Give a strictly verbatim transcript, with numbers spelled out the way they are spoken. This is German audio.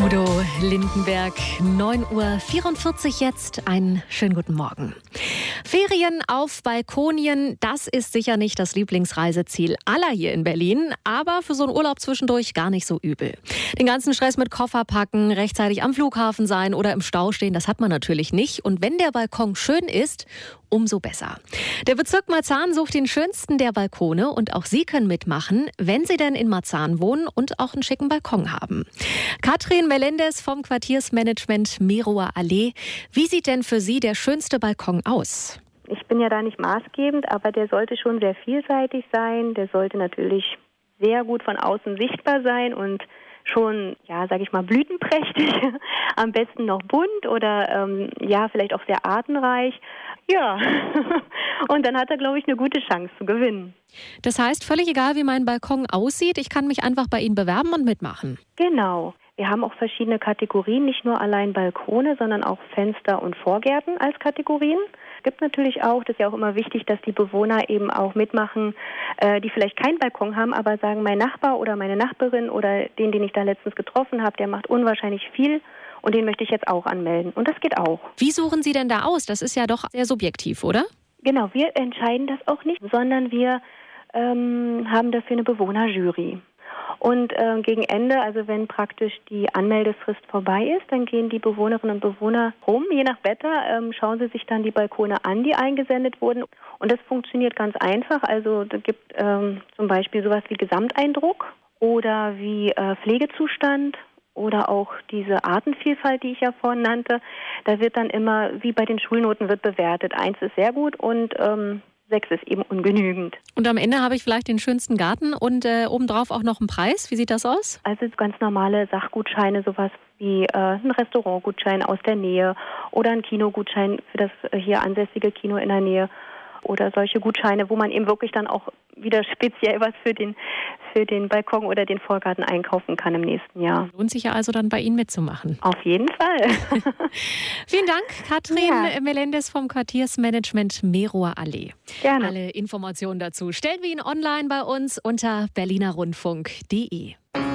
Udo Lindenberg, neun Uhr vierundvierzig jetzt. Einen schönen guten Morgen. Ferien auf Balkonien, das ist sicher nicht das Lieblingsreiseziel aller hier in Berlin, aber für so einen Urlaub zwischendurch gar nicht so übel. Den ganzen Stress mit Koffer packen, rechtzeitig am Flughafen sein oder im Stau stehen, das hat man natürlich nicht. Und wenn der Balkon schön ist, umso besser. Der Bezirk Marzahn sucht den schönsten der Balkone und auch Sie können mitmachen, wenn Sie denn in Marzahn wohnen und auch einen schicken Balkon haben. Katrin Melendez vom Quartiersmanagement Merower Allee. Wie sieht denn für Sie der schönste Balkon aus? Ich bin ja da nicht maßgebend, aber der sollte schon sehr vielseitig sein. Der sollte natürlich sehr gut von außen sichtbar sein und schon, ja, sage ich mal, blütenprächtig. Am besten noch bunt oder, ähm, ja, vielleicht auch sehr artenreich. Ja, und dann hat er, glaube ich, eine gute Chance zu gewinnen. Das heißt, völlig egal, wie mein Balkon aussieht, ich kann mich einfach bei Ihnen bewerben und mitmachen. Genau. Wir haben auch verschiedene Kategorien, nicht nur allein Balkone, sondern auch Fenster und Vorgärten als Kategorien. Es gibt natürlich auch, das ist ja auch immer wichtig, dass die Bewohner eben auch mitmachen, äh, die vielleicht keinen Balkon haben, aber sagen, mein Nachbar oder meine Nachbarin oder den, den ich da letztens getroffen habe, der macht unwahrscheinlich viel und den möchte ich jetzt auch anmelden. Und das geht auch. Wie suchen Sie denn da aus? Das ist ja doch sehr subjektiv, oder? Genau, wir entscheiden das auch nicht, sondern wir ähm, haben dafür eine Bewohnerjury. Und äh, gegen Ende, also wenn praktisch die Anmeldefrist vorbei ist, dann gehen die Bewohnerinnen und Bewohner rum, je nach Wetter, ähm, schauen sie sich dann die Balkone an, die eingesendet wurden. Und das funktioniert ganz einfach. Also da gibt ähm, zum Beispiel sowas wie Gesamteindruck oder wie äh, Pflegezustand oder auch diese Artenvielfalt, die ich ja vorhin nannte. Da wird dann immer, wie bei den Schulnoten, wird bewertet. Eins ist sehr gut und ähm, Sechs ist eben ungenügend. Und am Ende habe ich vielleicht den schönsten Garten und äh, obendrauf auch noch einen Preis. Wie sieht das aus? Also ganz normale Sachgutscheine, sowas wie äh, ein Restaurantgutschein aus der Nähe oder ein Kinogutschein für das äh, hier ansässige Kino in der Nähe oder solche Gutscheine, wo man eben wirklich dann auch wieder speziell was für den, für den Balkon oder den Vorgarten einkaufen kann im nächsten Jahr. Lohnt sich ja also dann bei Ihnen mitzumachen. Auf jeden Fall. Vielen Dank, Katrin ja. Melendez vom Quartiersmanagement Merower Allee. Gerne. Alle Informationen dazu stellen wir Ihnen online bei uns unter berliner rundfunk punkt de.